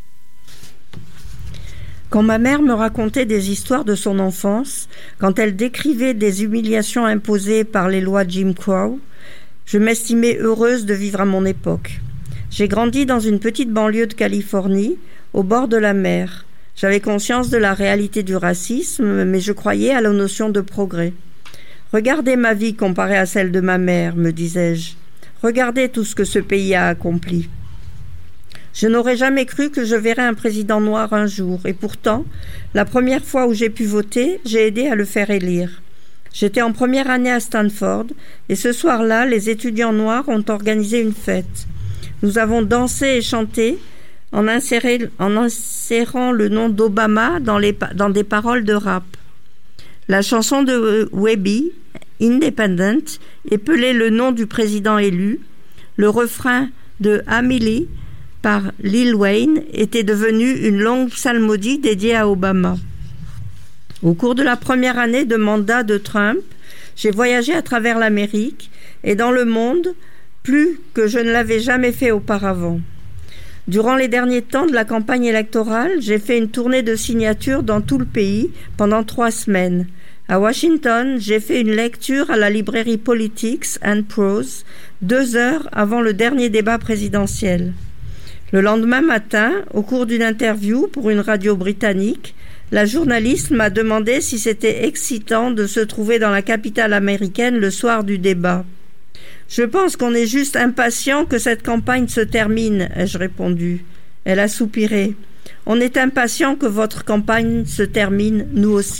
Quand ma mère me racontait des histoires de son enfance, quand elle décrivait des humiliations imposées par les lois Jim Crow, je m'estimais heureuse de vivre à mon époque. J'ai grandi dans une petite banlieue de Californie, au bord de la mer. J'avais conscience de la réalité du racisme, mais je croyais à la notion de progrès. Regardez ma vie comparée à celle de ma mère, me disais-je. Regardez tout ce que ce pays a accompli. Je n'aurais jamais cru que je verrais un président noir un jour, et pourtant, la première fois où j'ai pu voter, j'ai aidé à le faire élire. J'étais en première année à Stanford, et ce soir-là, les étudiants noirs ont organisé une fête. Nous avons dansé et chanté en insérant le nom d'Obama dans des paroles de rap. La chanson de Webbie, Independent, épelait le nom du président élu. Le refrain de Amelie par Lil Wayne était devenu une longue psalmodie dédiée à Obama. Au cours de la première année de mandat de Trump, j'ai voyagé à travers l'Amérique et dans le monde plus que je ne l'avais jamais fait auparavant. Durant les derniers temps de la campagne électorale, j'ai fait une tournée de signatures dans tout le pays pendant 3 semaines. À Washington, j'ai fait une lecture à la librairie Politics and Prose 2 heures avant le dernier débat présidentiel. Le lendemain matin, au cours d'une interview pour une radio britannique, la journaliste m'a demandé si c'était excitant de se trouver dans la capitale américaine le soir du débat. « Je pense qu'on est juste impatient que cette campagne se termine », ai-je répondu. Elle a soupiré. « On est impatient que votre campagne se termine, nous aussi. »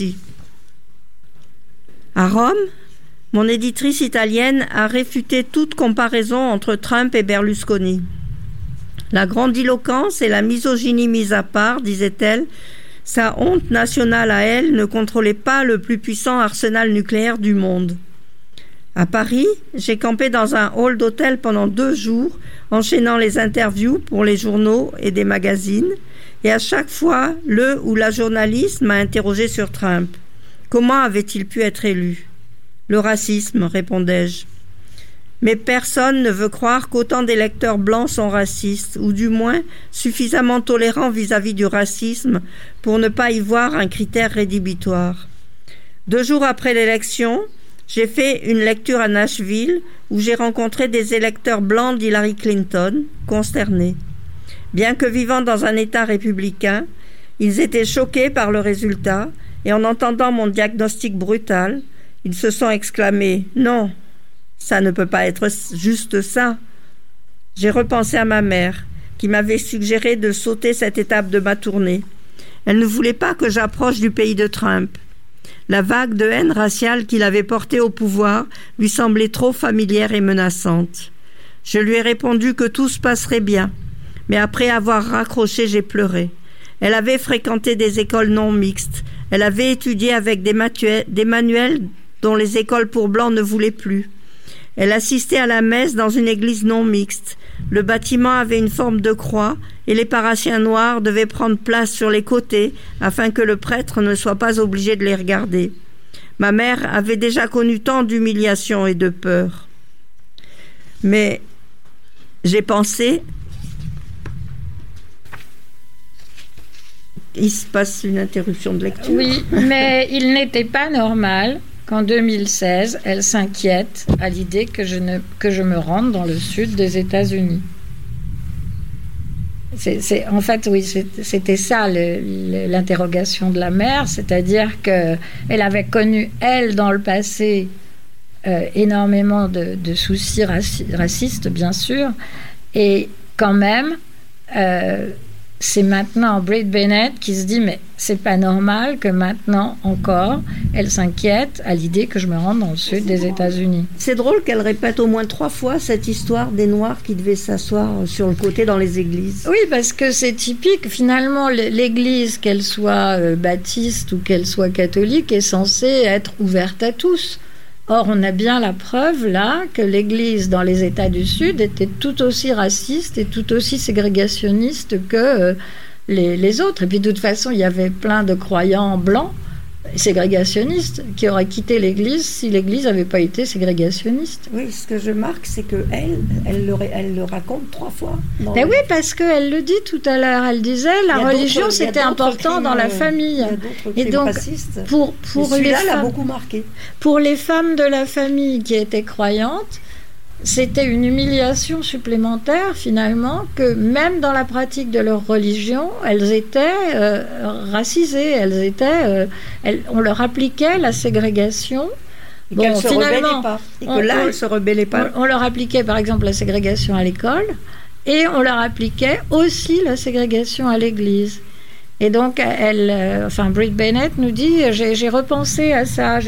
À Rome, mon éditrice italienne a réfuté toute comparaison entre Trump et Berlusconi. La grandiloquence et la misogynie mise à part, disait-elle, sa honte nationale à elle ne contrôlait pas le plus puissant arsenal nucléaire du monde. À Paris, j'ai campé dans un hall d'hôtel pendant 2 jours, enchaînant les interviews pour les journaux et des magazines, et à chaque fois, le ou la journaliste m'a interrogé sur Trump. Comment avait-il pu être élu ? Le racisme, répondais-je. Mais personne ne veut croire qu'autant d'électeurs blancs sont racistes, ou du moins suffisamment tolérants vis-à-vis du racisme pour ne pas y voir un critère rédhibitoire. 2 jours après l'élection, j'ai fait une lecture à Nashville où j'ai rencontré des électeurs blancs d'Hillary Clinton, consternés. Bien que vivant dans un État républicain, ils étaient choqués par le résultat et en entendant mon diagnostic brutal, ils se sont exclamés « Non, ça ne peut pas être juste ça ». J'ai repensé à ma mère qui m'avait suggéré de sauter cette étape de ma tournée. Elle ne voulait pas que j'approche du pays de Trump. La vague de haine raciale qu'il avait portée au pouvoir lui semblait trop familière et menaçante. Je lui ai répondu que tout se passerait bien, mais après avoir raccroché, j'ai pleuré. Elle avait fréquenté des écoles non mixtes. Elle avait étudié avec des manuels dont les écoles pour blancs ne voulaient plus. Elle assistait à la messe dans une église non mixte. Le bâtiment avait une forme de croix et les paroissiens noirs devaient prendre place sur les côtés afin que le prêtre ne soit pas obligé de les regarder. Ma mère avait déjà connu tant d'humiliation et de peur. Mais j'ai pensé... Il se passe une interruption de lecture. Oui, mais il n'était pas normal qu'en 2016, elle s'inquiète à l'idée que je me rende dans le sud des États-Unis. En fait, oui, c'était ça l'interrogation de la mère, c'est-à-dire qu'elle avait connu, elle, dans le passé, énormément de soucis racistes, bien sûr, et quand même, c'est maintenant Brit Bennett qui se dit mais c'est pas normal que maintenant encore elle s'inquiète à l'idée que je me rende dans le sud des États-Unis. C'est drôle qu'elle répète au moins 3 fois cette histoire des Noirs qui devaient s'asseoir sur le côté dans les églises. Oui, parce que c'est typique. Finalement, l'église, qu'elle soit baptiste ou qu'elle soit catholique, est censée être ouverte à tous. Or, on a bien la preuve, là, que l'Église dans les États du Sud était tout aussi raciste et tout aussi ségrégationniste que les autres. Et puis, de toute façon, il y avait plein de croyants blancs, ségrégationnistes, qui auraient quitté l'Église si l'Église n'avait pas été ségrégationniste. Oui, ce que je marque, c'est qu'elle le raconte 3 fois. Mais oui, parce qu'elle le dit tout à l'heure. Elle disait, la religion, c'était important dans la famille. Et donc, racistes. Pour les femmes, l'a beaucoup marqué. Pour les femmes de la famille qui étaient croyantes, c'était une humiliation supplémentaire, finalement, que même dans la pratique de leur religion, elles étaient racisées, on leur appliquait la ségrégation. Et qu'elles se rebellaient pas. Et que là, elles se rebellaient pas. On leur appliquait, par exemple, la ségrégation à l'école, et on leur appliquait aussi la ségrégation à l'église. Et donc, Brit Bennett nous dit, j'ai repensé à ça,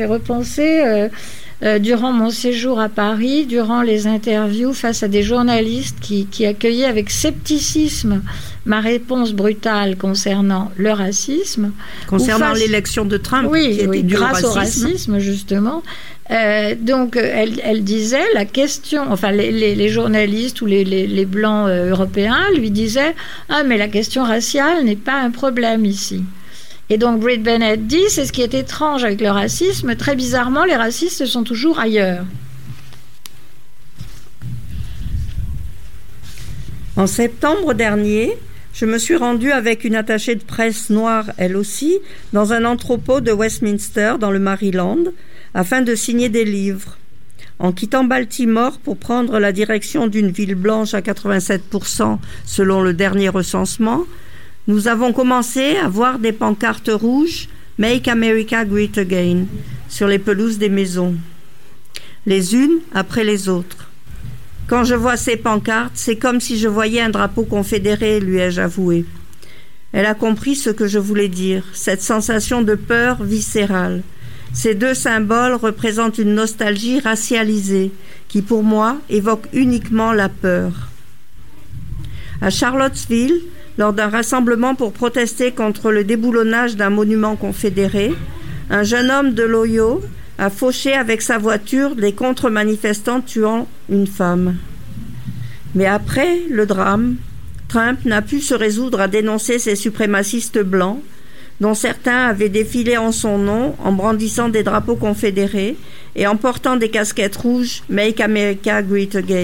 durant mon séjour à Paris, durant les interviews face à des journalistes qui accueillaient avec scepticisme ma réponse brutale concernant le racisme. Concernant l'élection de Trump, oui, qui était due grâce au racisme, justement. Donc, elle disait, la question, les journalistes ou les blancs européens lui disaient « Ah, mais la question raciale n'est pas un problème ici ». Et donc Brit Bennett dit, c'est ce qui est étrange avec le racisme, très bizarrement, les racistes sont toujours ailleurs. En septembre dernier, je me suis rendue avec une attachée de presse noire, elle aussi, dans un entrepôt de Westminster, dans le Maryland, afin de signer des livres. En quittant Baltimore pour prendre la direction d'une ville blanche à 87% selon le dernier recensement, nous avons commencé à voir des pancartes rouges « Make America Great Again » sur les pelouses des maisons, les unes après les autres. Quand je vois ces pancartes, c'est comme si je voyais un drapeau confédéré, lui ai-je avoué. Elle a compris ce que je voulais dire, cette sensation de peur viscérale. Ces 2 symboles représentent une nostalgie racialisée qui, pour moi, évoque uniquement la peur. À Charlottesville, lors d'un rassemblement pour protester contre le déboulonnage d'un monument confédéré, un jeune homme de l'Ohio a fauché avec sa voiture les contre-manifestants tuant une femme. Mais après le drame, Trump n'a pu se résoudre à dénoncer ces suprémacistes blancs, dont certains avaient défilé en son nom en brandissant des drapeaux confédérés et en portant des casquettes rouges « Make America Great Again ».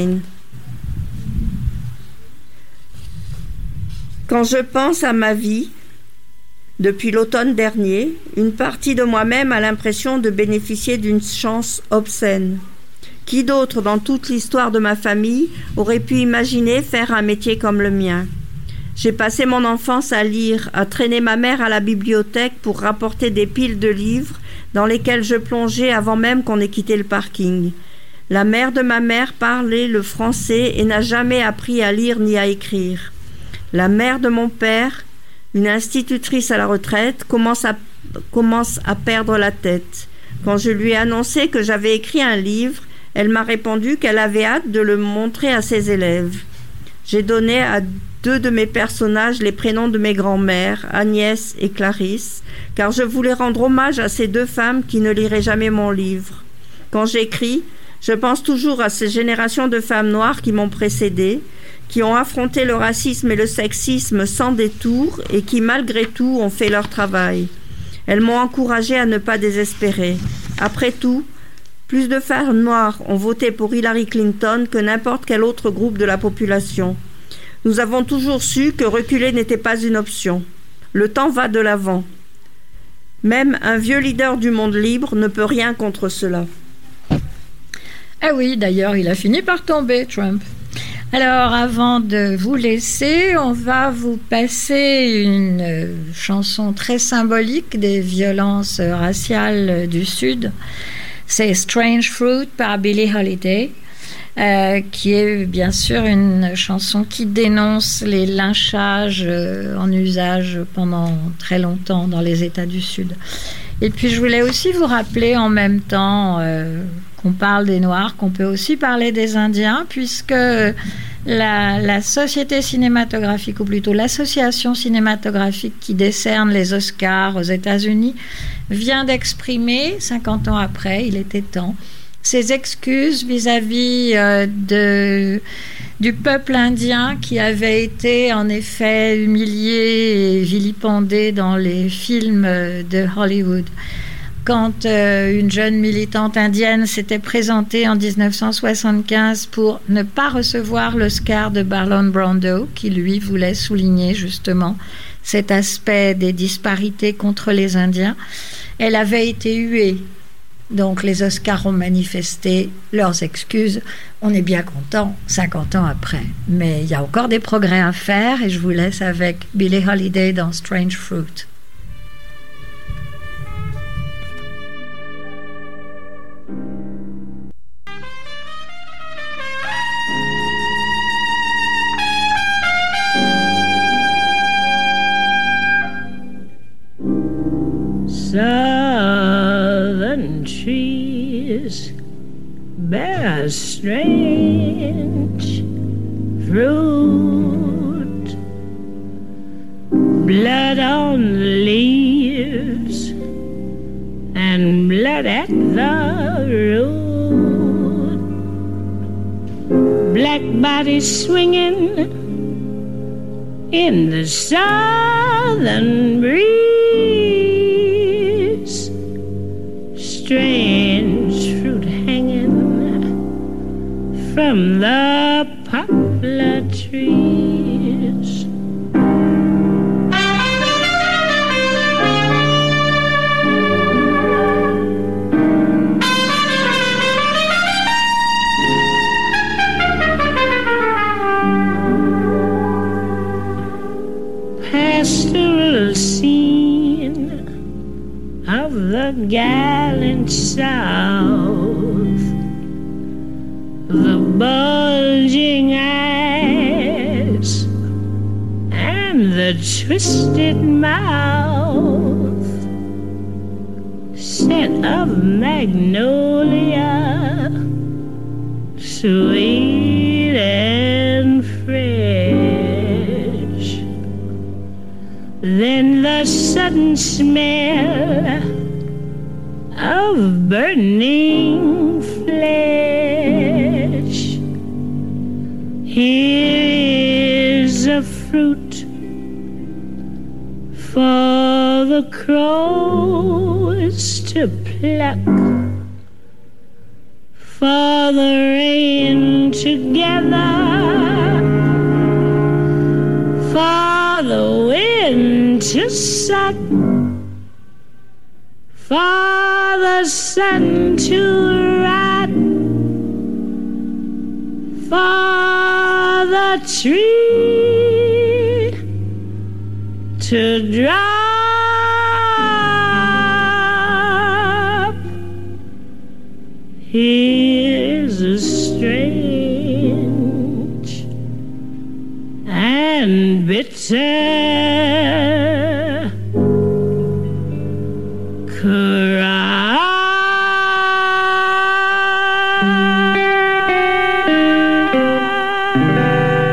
Quand je pense à ma vie, depuis l'automne dernier, une partie de moi-même a l'impression de bénéficier d'une chance obscène. Qui d'autre dans toute l'histoire de ma famille aurait pu imaginer faire un métier comme le mien ? J'ai passé mon enfance à lire, à traîner ma mère à la bibliothèque pour rapporter des piles de livres dans lesquels je plongeais avant même qu'on ait quitté le parking. La mère de ma mère parlait le français et n'a jamais appris à lire ni à écrire. La mère de mon père, une institutrice à la retraite, commence à perdre la tête. Quand je lui ai annoncé que j'avais écrit un livre, elle m'a répondu qu'elle avait hâte de le montrer à ses élèves. J'ai donné à 2 de mes personnages les prénoms de mes grands-mères, Agnès et Clarisse, car je voulais rendre hommage à ces 2 femmes qui ne liraient jamais mon livre. Quand j'écris, je pense toujours à ces générations de femmes noires qui m'ont précédée, qui ont affronté le racisme et le sexisme sans détour et qui, malgré tout, ont fait leur travail. Elles m'ont encouragée à ne pas désespérer. Après tout, plus de femmes noires ont voté pour Hillary Clinton que n'importe quel autre groupe de la population. Nous avons toujours su que reculer n'était pas une option. Le temps va de l'avant. Même un vieux leader du monde libre ne peut rien contre cela. Ah oui, d'ailleurs, il a fini par tomber, Trump. Alors, avant de vous laisser, on va vous passer une chanson très symbolique des violences raciales du Sud. C'est Strange Fruit par Billie Holiday, qui est bien sûr une chanson qui dénonce les lynchages en usage pendant très longtemps dans les États du Sud. Et puis je voulais aussi vous rappeler en même temps qu'on parle des Noirs, qu'on peut aussi parler des Indiens, puisque la société cinématographique, ou plutôt l'association cinématographique qui décerne les Oscars aux États-Unis, vient d'exprimer, 50 ans après, il était temps, ses excuses vis-à-vis du peuple indien qui avait été en effet humilié et vilipendé dans les films de Hollywood. Quand une jeune militante indienne s'était présentée en 1975 pour ne pas recevoir l'Oscar de Marlon Brando, qui lui voulait souligner justement cet aspect des disparités contre les Indiens, elle avait été huée. Donc les Oscars ont manifesté leurs excuses. On est bien content 50 ans après. Mais il y a encore des progrès à faire et je vous laisse avec Billie Holiday dans Strange Fruit. Southern trees bear strange fruit, blood on the leaves and blood at the root, black bodies swinging in the southern breeze, strange fruit hanging from the poplar trees. Pastoral scene of the gallant South, the bulging eyes and the twisted mouth, scent of magnolia, sweet and fresh. Then the sudden smell of burning flesh. Here's a fruit for the crows to pluck, for the rain to gather, for the wind to suck, for the sun to rot, for the tree to drop. Here's a strange and bitter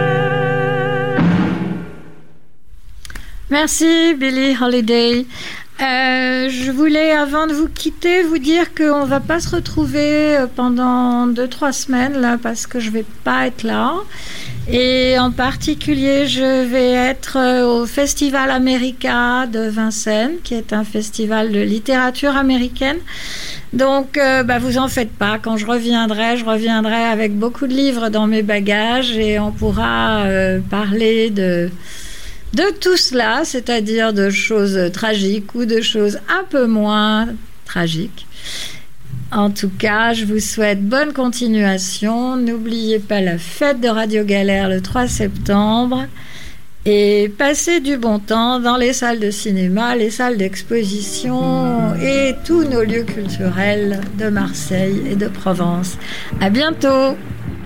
Merci Billie Holiday. Je voulais, avant de vous quitter, vous dire qu'on ne va pas se retrouver pendant 2-3 semaines, là, parce que je ne vais pas être là. Et en particulier, je vais être au Festival America de Vincennes, qui est un festival de littérature américaine. Donc, vous en faites pas. Quand je reviendrai avec beaucoup de livres dans mes bagages et on pourra parler de tout cela, c'est-à-dire de choses tragiques ou de choses un peu moins tragiques. En tout cas, je vous souhaite bonne continuation. N'oubliez pas la fête de Radio Galère le 3 septembre et passez du bon temps dans les salles de cinéma, les salles d'exposition et tous nos lieux culturels de Marseille et de Provence. À bientôt.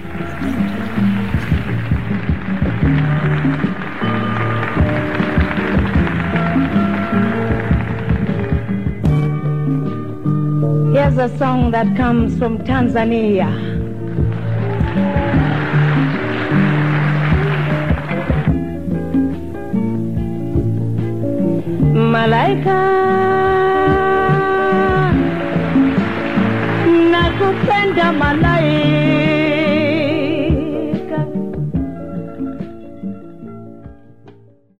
Here's a song that comes from Tanzania. Malaika, nakupenda malaika.